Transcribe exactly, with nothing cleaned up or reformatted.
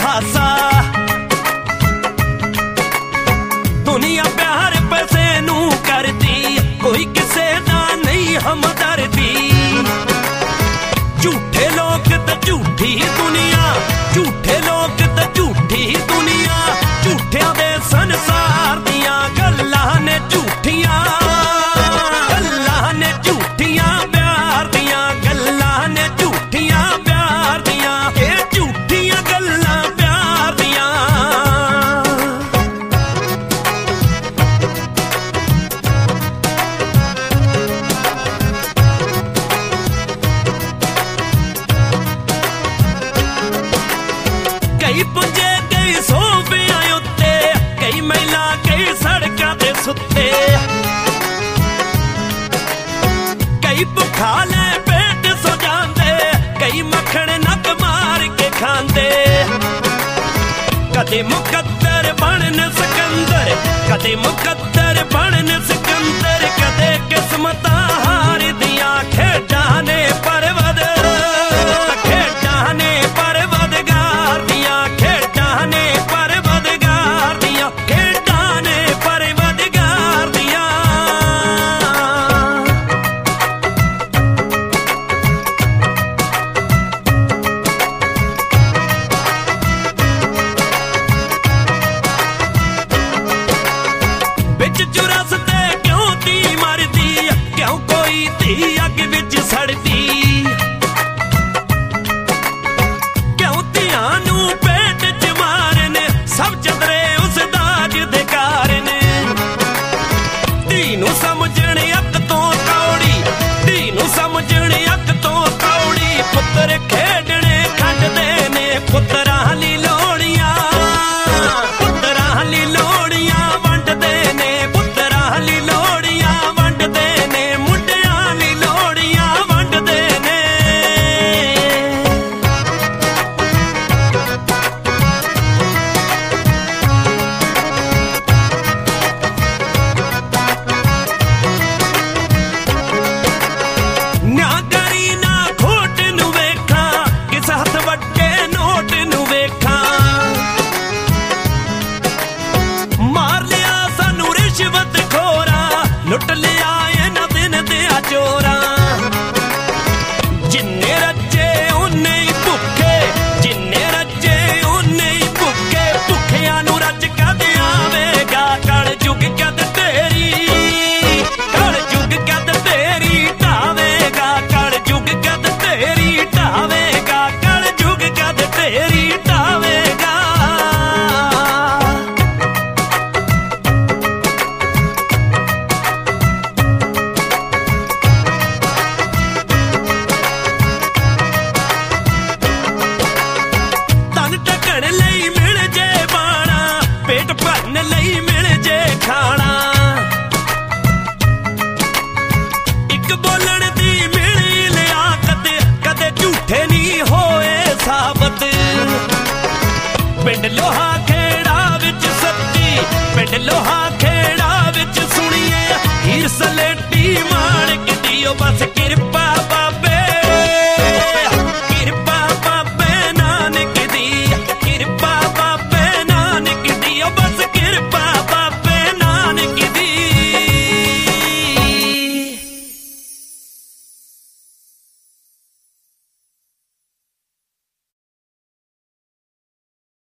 हासा। दुनिया प्यार पैसे नू करदी, कोई किसे दा नहीं हमदर्दी। झूठे लोग ते झूठी दुनिया, झूठे लोग ते झूठी दुनिया, झूठियां दे संसार दियां गल्लां ने झूठियां, गल्लां ने झूठियां प्यार दियां, गल्लां ने झूठियां प्यार दियां, ये झूठियां गल्लां प्यार दियां। कई पुंजे कई सोफियां उत्ते, कई महिला कई सड़कां ते सुत्ते, कई भुखा ले पेट सो जांदे, कई मक्खण नक मार के खांदे। कदे मुकद्दर बनन सिकंदर, कदे मुकद्दर बनन सिकंदर, कदे किस्मतां हार दियां खेडां ने परवद, खेडां ने परवदगार दियां, खेडां ने परवदगार दियां, खेडां ने परवदगार दियां। बिच चुरसते क्यों धी मरदी, क्यों कोई धी अग विच सड़दी, क्यों धियां नू पेट च मारन सब चंदरे उस दाज दे कारण। धी नू समझण अक तो कौड़ी, धी नू समझण अक तो कौड़ी, पुत्तर खेडणे खंडदे ने पुत्तरां ली लोड़ियां, पुत्तरां ली लोड़ियां वंडदे ने, पुत्तरां ली लोड़ियां वंडदे ने, मुंडियां ली लोड़ियां वंडदे ने। ना करी ना खोट नू वेखां, किस हथ वड्डे नोट नू वेखां, मार लिया सानू रिश्वत खोरा, लुट लिया इन्हां दिन दियां चोरां। जिन्ने रज्जे उन्ने ही भुखे, जिन्ने रज्जे उन्ने ही भुखे, भुखियां नू रज कद आवेगा कल जुग कद तेरी, कल जुग कद तेरी ढावेगा, कल जुग कद तेरी ढावेगा, कल जुग कद तेरी ढावेगा। तन ढकण लई मिल जे बाणा, पेट भरन लई मिल जे खाना, इक बोलण दी मिली लियाकत, कदे झूठे नहीं होए साबत। पिंड लोहा खेड़ा विच सत्ती, पिंड लोहा खेड़ा विच सुणीए, हीर सलेटी माणक दियो बस किरपा